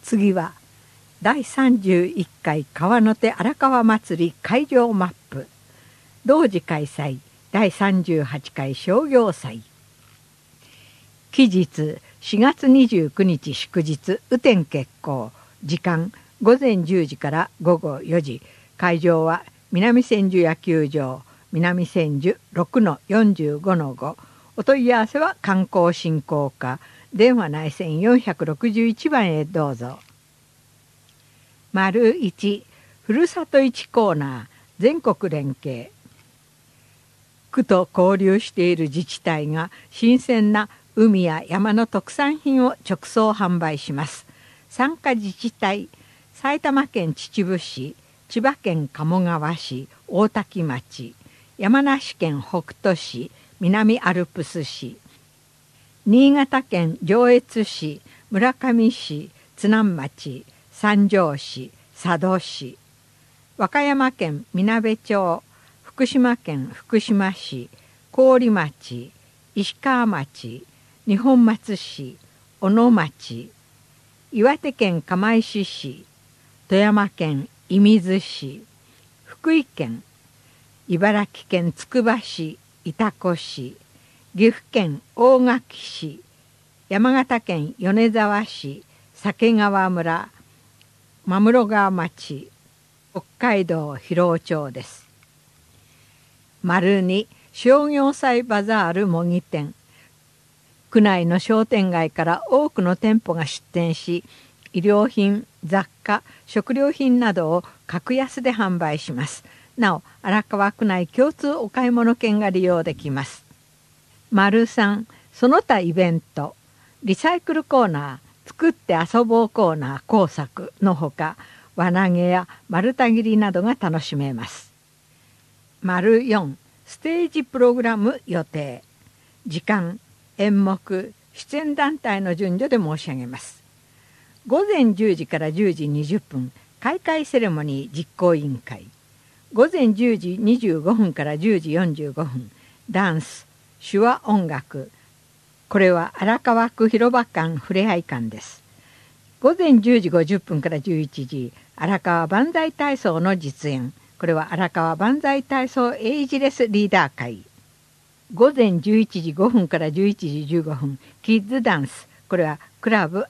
次は第31回川の手荒川祭り会場マップ。同時開催第38回商業祭。期日4月29日祝日雨天決行。時間午前10時から午後4時。会場は南千住野球場、南千住 6-45-5。お問い合わせは観光振興課、電話内線461番へどうぞ。丸1、ふるさと市コーナー、全国連携。区と交流している自治体が新鮮な海や山の特産品を直送販売します。参加自治体、埼玉県秩父市、千葉県鴨川市、大多喜町、山梨県北杜市、南アルプス市、新潟県上越市、村上市、津南町、三条市、佐渡市、和歌山県みなべ町、福島県福島市、郡町、石川町、二本松市、小野町、岩手県釜石市、富山県射水市、福井県、茨城県つくば市、潮来市、岐阜県大垣市、山形県米沢市、鮭川村、真室川町、北海道広尾町です。丸2、商業祭バザール模擬店。区内の商店街から多くの店舗が出店し、衣料品、雑貨、食料品などを格安で販売します。なお、荒川区内共通お買い物券が利用できます。丸3、その他イベント。リサイクルコーナー、作って遊ぼうコーナー工作のほか、輪投げや丸太切りなどが楽しめます。丸4、ステージプログラム予定。時間、演目、出演団体の順序で申し上げます。午前10時から10時20分、開会セレモニー実行委員会。午前10時25分から10時45分、ダンス、手話音楽。これは荒川区広場館ふれあい館です。午前10時50分から11時、荒川万歳体操の実演。これは荒川万歳体操エイジレスリーダー会。午前11時5分から11時15分、キッズダンス。これはクラブ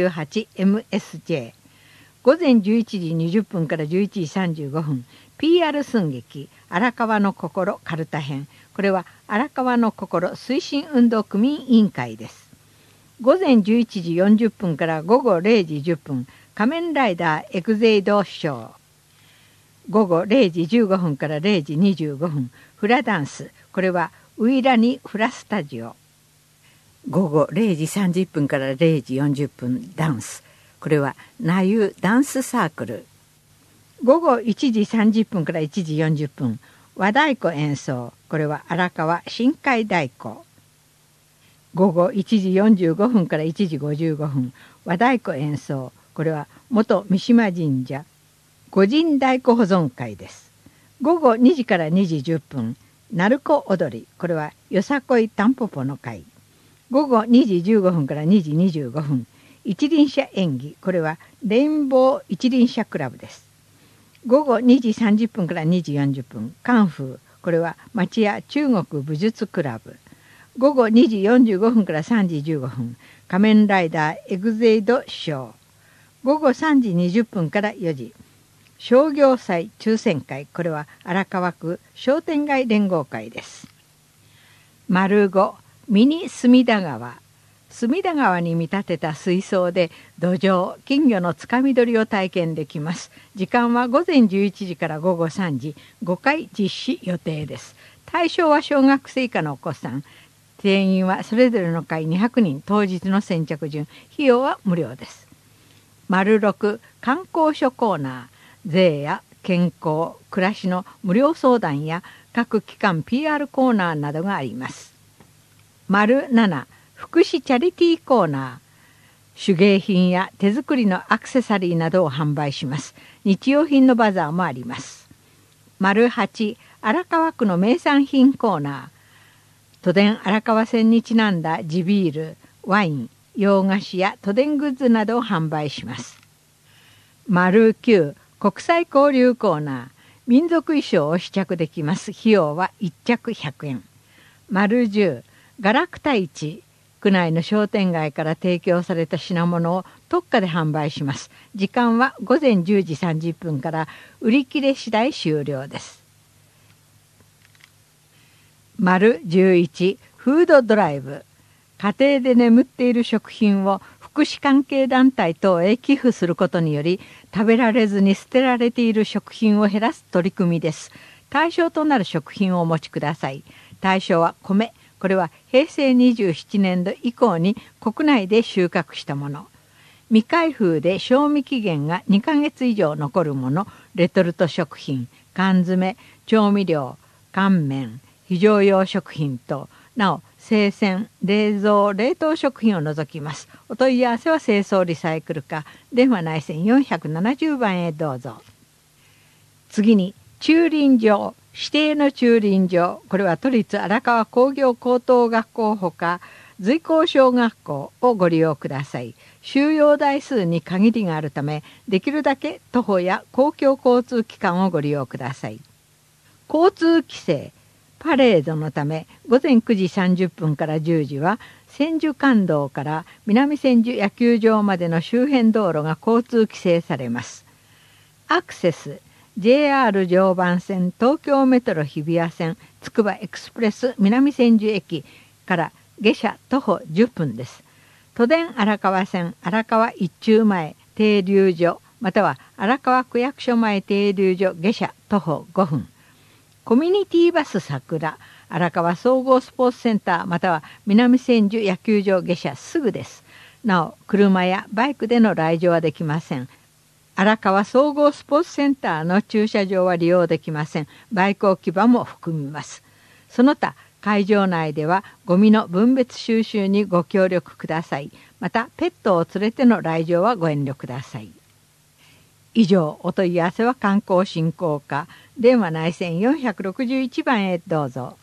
88MSJ。午前11時20分から11時35分、PR 寸劇、荒川の心かるた編。これは荒川の心推進運動区民委員会です。午前11時40分から午後0時10分、仮面ライダーエグゼイドショー。午後0時15分から0時25分、フラダンス。これはウイラニフラスタジオ。午後0時30分から0時40分、ダンス。これはナユダンスサークル。午後1時30分から1時40分、和太鼓演奏。これは荒川深海太鼓。午後1時45分から1時55分、和太鼓演奏。これは元三島神社御神太鼓保存会です。午後2時から2時10分、鳴子踊り。これはよさこいたんぽぽの会。午後2時15分から2時25分、一輪車演技。これはレインボー一輪車クラブです。午後2時30分から2時40分、カンフー。これは町屋中国武術クラブ。午後2時45分から3時15分、仮面ライダーエグゼイドショー。午後3時20分から4時、商業祭抽選会。これは荒川区商店街連合会です。丸5、ミニ隅田川。隅田川に見立てた水槽で土壌、金魚のつかみ取りを体験できます。時間は午前11時から午後3時、5回実施予定です。対象は小学生以下のお子さん。定員はそれぞれの会200人、当日の先着順。費用は無料です。丸6、観光所コーナー。税や健康、暮らしの無料相談や各機関 PR コーナーなどがあります。丸7、福祉チャリティーコーナー。手芸品や手作りのアクセサリーなどを販売します。日用品のバザーもあります。丸8、荒川区の名産品コーナー。都電荒川線にちなんだ地ビール、ワイン、洋菓子や都電グッズなどを販売します。 9国際交流コーナー、民族衣装を試着できます。費用は1着100円。10ガラクタ市、区内の商店街から提供された品物を特価で販売します。時間は午前10時30分から売り切れ次第終了です。11フードドライブ、家庭で眠っている食品を福祉関係団体等へ寄付することにより、食べられずに捨てられている食品を減らす取り組みです。対象となる食品をお持ちください。対象は米。これは平成27年度以降に国内で収穫したもの。未開封で賞味期限が2ヶ月以上残るもの、レトルト食品、缶詰、調味料、乾麺、非常用食品と、なお生鮮、冷蔵、冷凍食品を除きます。お問い合わせは清掃リサイクル課、電話内線470番へどうぞ。次に駐輪場、指定の駐輪場、これは都立荒川工業高等学校ほか随光小学校をご利用ください。収容台数に限りがあるため、できるだけ徒歩や公共交通機関をご利用ください。交通規制、パレードのため午前9時30分から10時は千手観道から南千住野球場までの周辺道路が交通規制されます。アクセス、JR 常磐線、東京メトロ日比谷線、つくばエクスプレス南千住駅から下車徒歩10分です。都電荒川線荒川一中前停留所または荒川区役所前停留所下車徒歩5分。コミュニティバス桜荒川総合スポーツセンターまたは南千住野球場下車すぐです。なお車やバイクでの来場はできません。荒川総合スポーツセンターの駐車場は利用できません。バイク置き場も含みます。その他会場内ではゴミの分別収集にご協力ください。またペットを連れての来場はご遠慮ください。以上、お問い合わせは観光振興課、電話内線461番へどうぞ。